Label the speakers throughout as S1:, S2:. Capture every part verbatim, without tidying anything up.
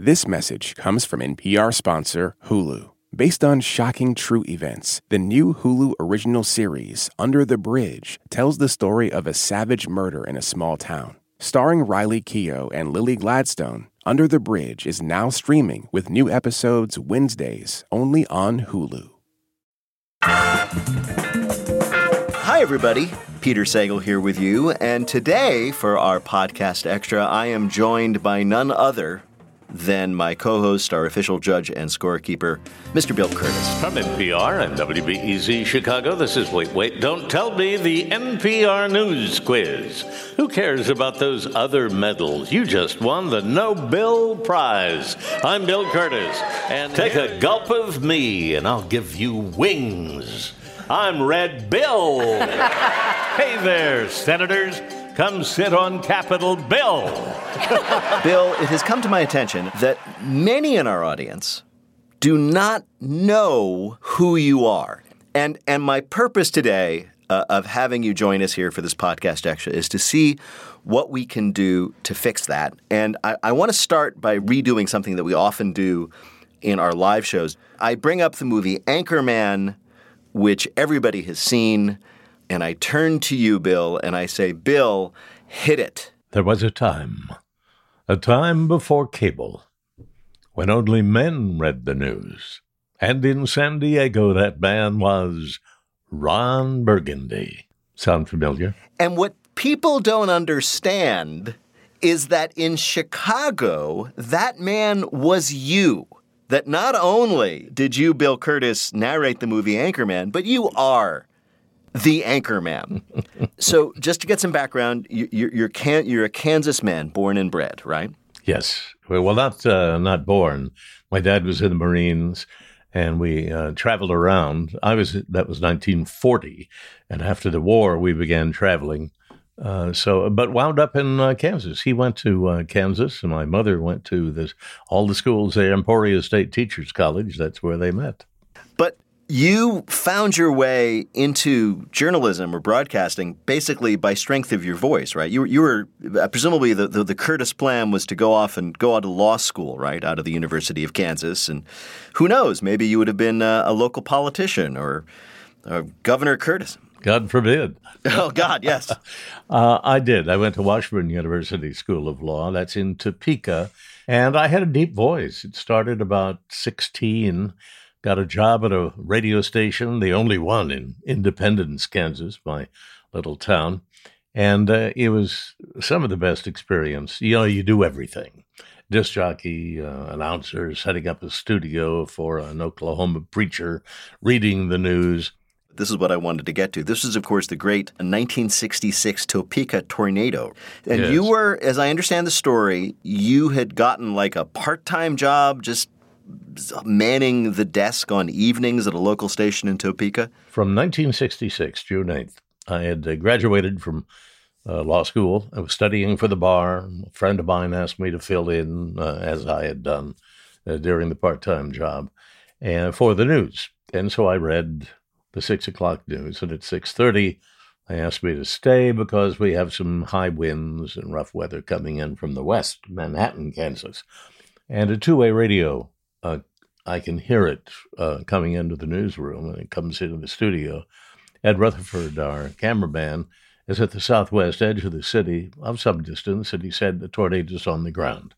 S1: This message comes from N P R sponsor Hulu. Based on shocking true events, the new Hulu original series, Under the Bridge, tells the story of a savage murder in a small town. Starring Riley Keough and Lily Gladstone, Under the Bridge is now streaming with new episodes Wednesdays only on Hulu.
S2: Hi, everybody. Peter Sagal here with you. And today, for our podcast extra, I am joined by none other than my co-host, our official judge and scorekeeper, Mister Bill Kurtis.
S3: From N P R and W B E Z Chicago, this is Wait, Wait, Don't Tell Me, the N P R News Quiz. Who cares about those other medals? You just won the Nobel Prize. I'm Bill Kurtis, and take a gulp of me, and I'll give you wings. I'm Red Bill. Hey there, senators. Come sit on Capitol Bill.
S2: Bill, it has come to my attention that many in our audience do not know who you are. And and my purpose today uh, of having you join us here for this podcast extra is to see what we can do to fix that. And I, I want to start by redoing something that we often do in our live shows. I bring up the movie Anchorman, which everybody has seen. And I turn to you, Bill, and I say, Bill, hit it.
S3: There was a time, a time before cable, when only men read the news. And in San Diego, that man was Ron Burgundy. Sound familiar?
S2: And what people don't understand is that in Chicago, that man was you. That not only did you, Bill Kurtis, narrate the movie Anchorman, but you are the Anchorman. So just to get some background, you, you're, you're, can, you're a Kansas man, born and bred, right?
S3: Yes. Well, not uh, not born. My dad was in the Marines, and we uh, traveled around. I was that was nineteen forty, and after the war, we began traveling. Uh, so, but wound up in uh, Kansas. He went to uh, Kansas, and my mother went to this, all the schools there, Emporia State Teachers College. That's where they met.
S2: But you found your way into journalism or broadcasting basically by strength of your voice, right? You were, you were uh, presumably the, the, the Kurtis plan was to go off and go out to law school, right, out of the University of Kansas. And who knows, maybe you would have been uh, a local politician or uh, Governor Kurtis.
S3: God forbid.
S2: Oh, God, yes.
S3: uh, I did. I went to Washburn University School of Law. That's in Topeka. And I had a deep voice. It started about sixteen. Got a job at a radio station, the only one in Independence, Kansas, my little town. And uh, it was some of the best experience. You know, you do everything. Disc jockey, uh, announcer, setting up a studio for an Oklahoma preacher, reading the news.
S2: This is what I wanted to get to. This is, of course, the great nineteen sixty-six Topeka tornado. And
S3: Yes.
S2: you were, as I understand the story, you had gotten like a part-time job just manning the desk on evenings at a local station in Topeka?
S3: From nineteen sixty-six, June eighth, I had uh, graduated from uh, law school. I was studying for the bar. A friend of mine asked me to fill in, uh, as I had done uh, during the part-time job, and for the news. And so I read the six o'clock news, and at six thirty, they asked me to stay because we have some high winds and rough weather coming in from the west, Manhattan, Kansas. And a two-way radio, uh, I can hear it uh, coming into the newsroom, and it comes into the studio. Ed Rutherford, our cameraman, is at the southwest edge of the city of some distance, and he said the tornado's on the ground.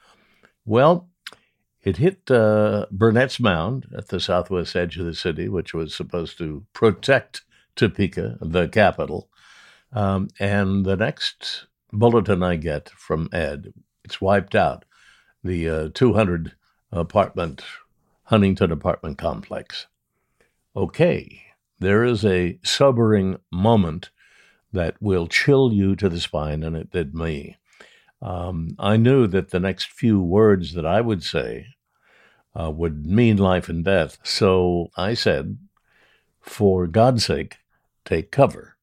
S3: Well, it hit uh, Burnett's Mound at the southwest edge of the city, which was supposed to protect Topeka, the capital. Um, and the next bulletin I get from Ed, it's wiped out. The uh, two hundred apartment, Huntington apartment complex. Okay, there is a sobering moment that will chill you to the spine, and it did me. Um, I knew that the next few words that I would say uh, would mean life and death. So I said, for God's sake, take cover.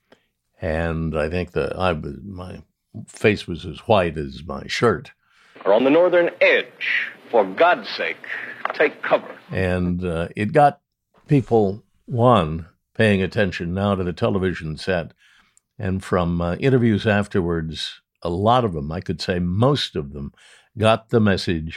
S3: And I think that I was, my face was as white as my shirt.
S4: Are on the northern edge. For God's sake, take cover.
S3: And uh, it got people, one, paying attention now to the television set. And from uh, interviews afterwards, a lot of them, I could say most of them, got the message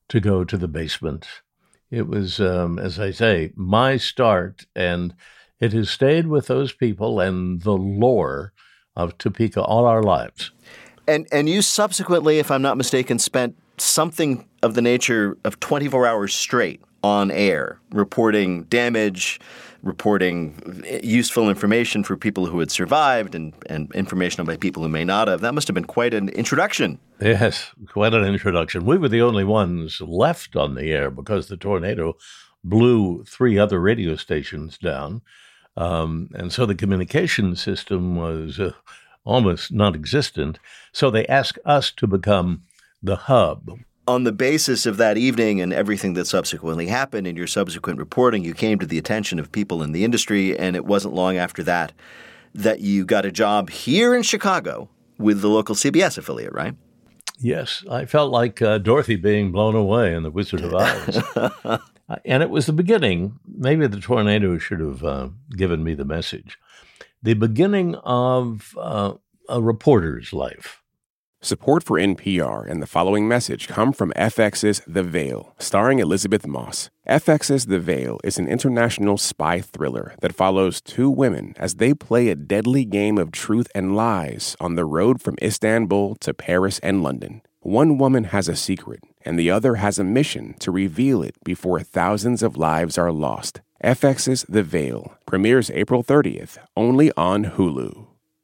S3: to go to the basement. It was, um, as I say, my start, and it has stayed with those people and the lore of Topeka all our lives.
S2: And and you subsequently, if I'm not mistaken, spent something of the nature of twenty-four hours straight on air, reporting damage, reporting useful information for people who had survived, and, and information about people who may not have. That must have been quite an introduction.
S3: Yes, quite an introduction. We were the only ones left on the air because the tornado blew three other radio stations down. Um, and so the communication system was uh, almost non-existent. So they asked us to become the hub.
S2: On the basis of that evening and everything that subsequently happened in your subsequent reporting, you came to the attention of people in the industry, and it wasn't long after that that you got a job here in Chicago with the local C B S affiliate, right?
S3: Yes, I felt like uh, Dorothy being blown away in The Wizard of Oz. And it was the beginning. Maybe the tornado should have uh, given me the message. The beginning of uh, a reporter's life.
S1: Support for N P R and the following message come from F X's The Veil, starring Elizabeth Moss. F X's The Veil is an international spy thriller that follows two women as they play a deadly game of truth and lies on the road from Istanbul to Paris and London. One woman has a secret, and the other has a mission to reveal it before thousands of lives are lost. F X's The Veil premieres April thirtieth, only on Hulu.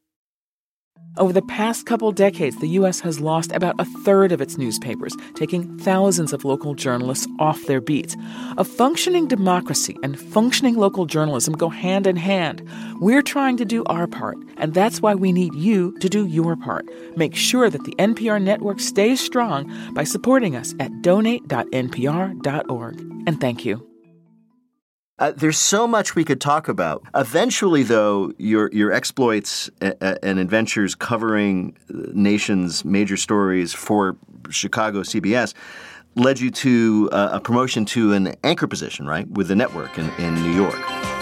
S5: Over the past couple decades, the U S has lost about a third of its newspapers, taking thousands of local journalists off their beats. A functioning democracy and functioning local journalism go hand in hand. We're trying to do our part, and that's why we need you to do your part. Make sure that the N P R network stays strong by supporting us at donate dot n p r dot org. And thank you.
S2: Uh, there's so much we could talk about. Eventually, though, your your exploits and adventures covering the nation's major stories for Chicago C B S led you to uh, a promotion to an anchor position, right, with the network in, in New York.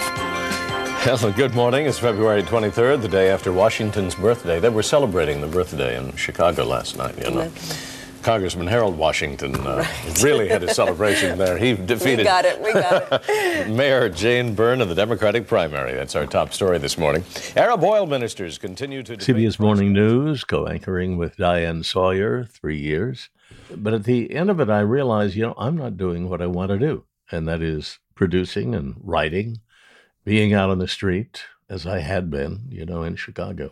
S3: Well, good morning. It's February twenty-third, the day after Washington's birthday. They were celebrating the birthday in Chicago last night, you know. Congressman Harold Washington uh, right. really had a celebration there. He defeated
S6: we got it, we got it.
S3: Mayor Jane Byrne in the Democratic primary. That's our top story this morning. Arab oil ministers continue to... C B S Morning News, co-anchoring with Diane Sawyer, three years. But at the end of it, I realized, you know, I'm not doing what I want to do, and that is producing and writing, being out on the street, as I had been, you know, in Chicago.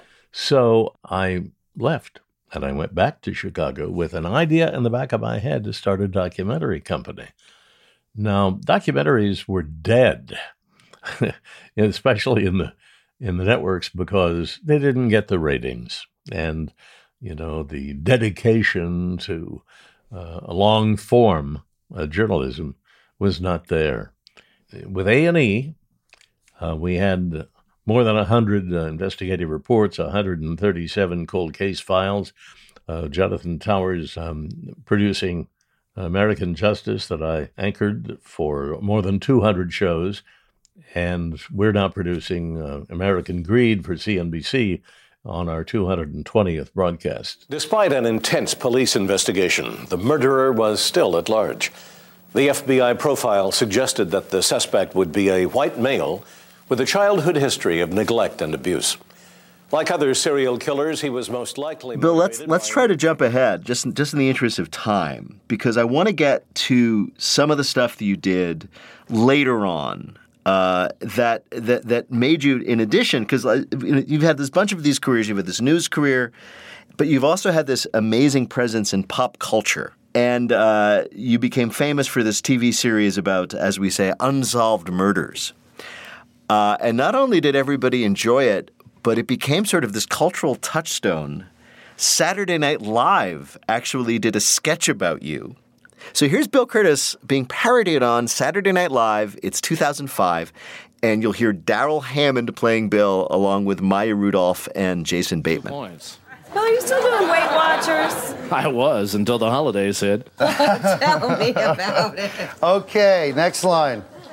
S3: So I left. And I went back to Chicago with an idea in the back of my head to start a documentary company. Now, documentaries were dead, especially in the in the networks, because they didn't get the ratings and, you know, the dedication to uh, a long form uh, journalism was not there. With A and E, uh, we had more than one hundred uh, investigative reports, one hundred thirty-seven cold case files. Uh, Jonathan Towers um, producing American Justice that I anchored for more than two hundred shows. And we're now producing uh, American Greed for C N B C on our two hundred twentieth broadcast.
S7: Despite an intense police investigation, the murderer was still at large. The F B I profile suggested that the suspect would be a white male with a childhood history of neglect and abuse. Like other serial killers, he was most likely...
S2: Bill, let's let's try to jump ahead, just, just in the interest of time, because I want to get to some of the stuff that you did later on uh, that, that that made you, in addition, because you've had this bunch of these careers. You've had this news career, but you've also had this amazing presence in pop culture. And uh, you became famous for this T V series about, as we say, unsolved murders. Uh, and not only did everybody enjoy it, but it became sort of this cultural touchstone. Saturday Night Live actually did a sketch about you. So here's Bill Kurtis being parodied on Saturday Night Live. It's two thousand five, and you'll hear Darrell Hammond playing Bill along with Maya Rudolph and Jason Bateman.
S8: Points.
S6: Bill, are you still doing Weight Watchers?
S8: I was until the holidays hit.
S6: Tell me about it.
S9: Okay, next line.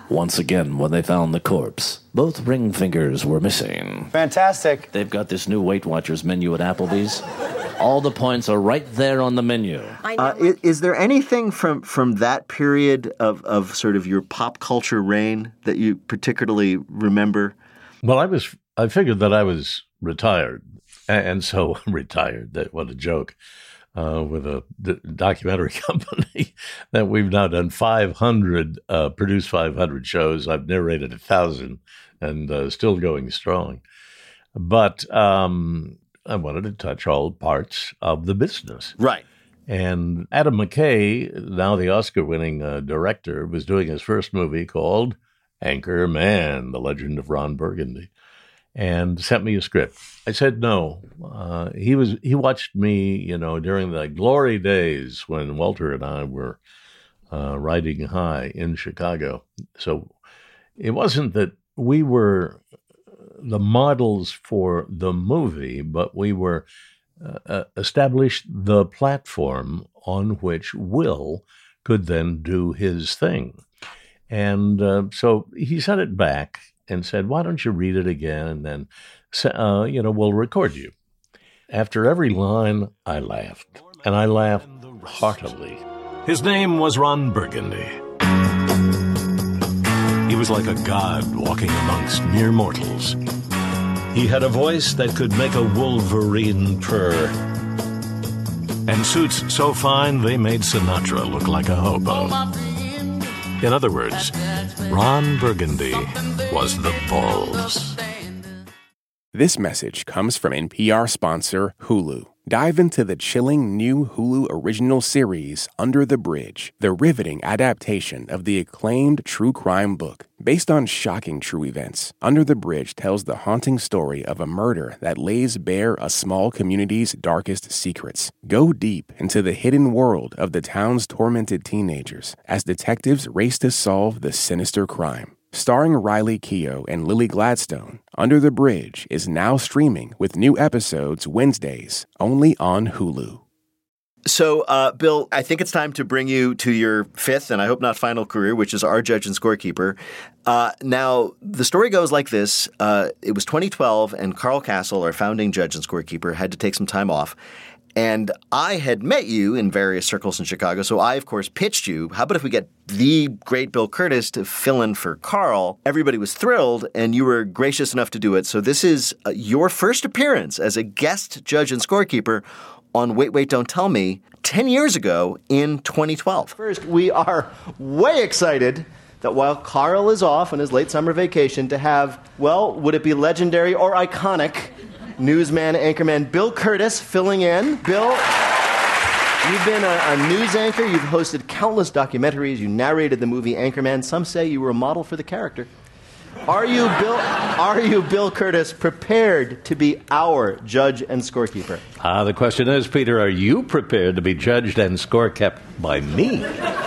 S8: Once again, when they found the corpse, both ring fingers were missing.
S9: Fantastic.
S8: They've got this new Weight Watchers menu at Applebee's. All the points are right there on the menu.
S2: Uh, is, is there anything from, from that period of, of sort of your pop culture reign that you particularly remember?
S3: Well, I was I figured that I was retired, and so retired. That what a joke. Uh, with a d- documentary company that we've now done five hundred, uh, produced five hundred shows. I've narrated a thousand and uh, still going strong. But um, I wanted to touch all parts of the business.
S2: Right.
S3: And Adam McKay, now the Oscar-winning uh, director, was doing his first movie called Anchor Man, The Legend of Ron Burgundy, and sent me a script. I said no. Uh, he was he watched me, you know, during the glory days when Walter and I were uh, riding high in Chicago. So it wasn't that we were the models for the movie, but we were uh, established the platform on which Will could then do his thing. And uh, so he sent it back and said, why don't you read it again, and then, uh, you know, we'll record you. After every line, I laughed, and I laughed heartily.
S7: His name was Ron Burgundy. He was like a god walking amongst mere mortals. He had a voice that could make a wolverine purr, and suits so fine they made Sinatra look like a hobo. In other words, Ron Burgundy was the balls.
S1: This message comes from N P R sponsor Hulu. Dive into the chilling new Hulu original series, Under the Bridge, the riveting adaptation of the acclaimed true crime book. Based on shocking true events, Under the Bridge tells the haunting story of a murder that lays bare a small community's darkest secrets. Go deep into the hidden world of the town's tormented teenagers as detectives race to solve the sinister crime. Starring Riley Keough and Lily Gladstone, Under the Bridge is now streaming with new episodes Wednesdays, only on Hulu.
S2: So, uh, Bill, I think it's time to bring you to your fifth, and I hope not final career, which is Our Judge and Scorekeeper. Uh, now, the story goes like this. Uh, it was twenty twelve, and Carl Kasell, our founding judge and scorekeeper, had to take some time off. And I had met you in various circles in Chicago, so I, of course, pitched you. How about if we get the great Bill Kurtis to fill in for Carl? Everybody was thrilled, and you were gracious enough to do it. So this is uh, your first appearance as a guest judge and scorekeeper on Wait, Wait, Don't Tell Me ten years ago in twenty twelve.
S9: First, we are way excited that while Carl is off on his late summer vacation to have, well, would it be legendary or iconic newsman, anchorman Bill Kurtis filling in. Bill, you've been a, a news anchor. You've hosted countless documentaries. You narrated the movie Anchorman. Some say you were a model for the character. Are you Bill? Are you Bill Kurtis prepared to be our judge and scorekeeper?
S3: Ah, the question is, Peter, are you prepared to be judged and score kept by me?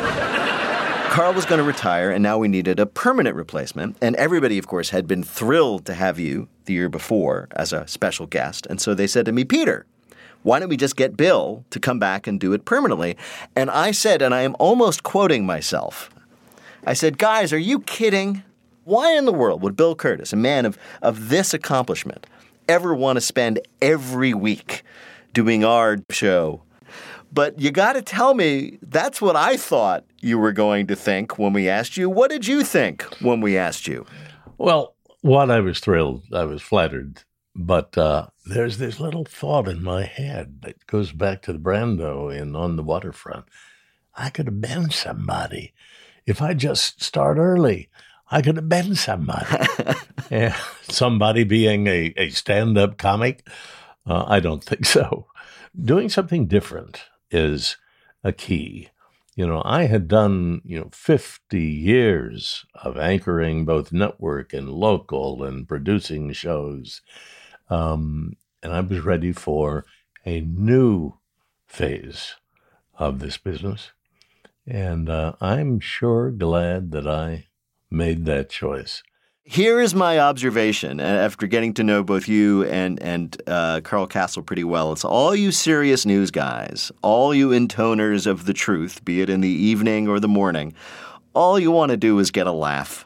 S2: Carl was going to retire, and now we needed a permanent replacement. And everybody, of course, had been thrilled to have you the year before as a special guest. And so they said to me, Peter, why don't we just get Bill to come back and do it permanently? And I said, and I am almost quoting myself, I said, guys, are you kidding? Why in the world would Bill Kurtis, a man of, of this accomplishment, ever want to spend every week doing our show? But you got to tell me, that's what I thought you were going to think when we asked you. What did you think when we asked you?
S3: Well, one, I was thrilled. I was flattered. But uh, there's this little thought in my head that goes back to the Brando in On the Waterfront. I could have been somebody. If I just start early, I could have been somebody. Yeah, somebody being a, a stand-up comic? Uh, I don't think so. Doing something different is a key. You know, I had done, you know, fifty years of anchoring both network and local and producing shows. Um, and I was ready for a new phase of this business. And uh, I'm sure glad that I made that choice.
S2: Here is my observation after getting to know both you and, and uh, Carl Kasell pretty well. It's all you serious news guys, all you intoners of the truth, be it in the evening or the morning, all you want to do is get a laugh.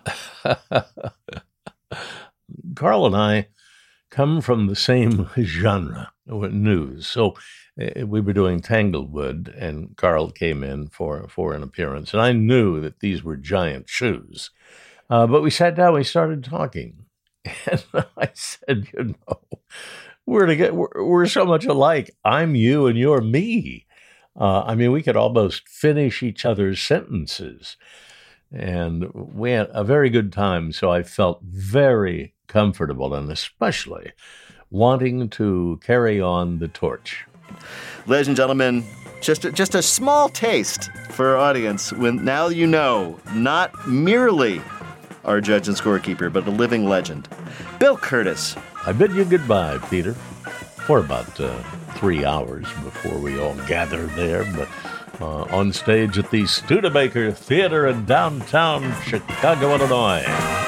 S3: Carl and I come from the same genre, news. So uh, we were doing Tanglewood, and Carl came in for, for an appearance. And I knew that these were giant shoes. Uh, but we sat down, we started talking. And I said, you know, we're, to get, we're, we're so much alike. I'm you and you're me. Uh, I mean, we could almost finish each other's sentences. And we had a very good time. So I felt very comfortable, and especially wanting to carry on the torch.
S2: Ladies and gentlemen, just a, just a small taste for our audience. When now you know, not merely our judge and scorekeeper, but a living legend, Bill Kurtis.
S3: I bid you goodbye, Peter, for about uh, three hours before we all gathered there, but uh, on stage at the Studebaker Theater in downtown Chicago, Illinois.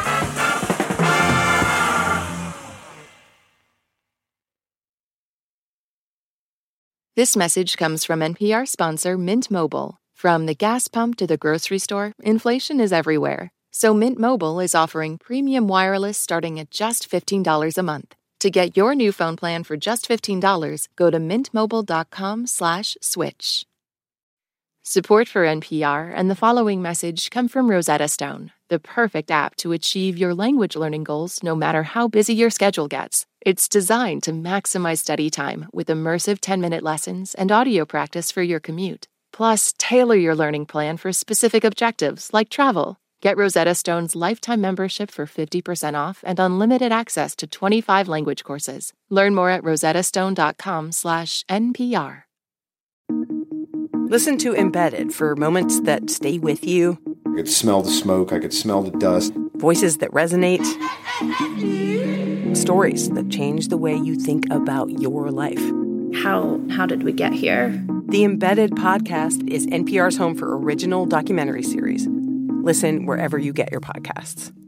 S10: This message comes from N P R sponsor Mint Mobile. From the gas pump to the grocery store, inflation is everywhere. So Mint Mobile is offering premium wireless starting at just fifteen dollars a month. To get your new phone plan for just fifteen dollars, go to mintmobile.com slash switch. Support for N P R and the following message come from Rosetta Stone, the perfect app to achieve your language learning goals no matter how busy your schedule gets. It's designed to maximize study time with immersive ten-minute lessons and audio practice for your commute. Plus, tailor your learning plan for specific objectives like travel. Get Rosetta Stone's lifetime membership for fifty percent off and unlimited access to twenty-five language courses. Learn more at rosettastone.com slash NPR.
S11: Listen to Embedded for moments that stay with you.
S12: I could smell the smoke. I could smell the dust.
S11: Voices that resonate. Stories that change the way you think about your life.
S6: How how did we get here?
S11: The Embedded podcast is N P R's home for original documentary series. Listen wherever you get your podcasts.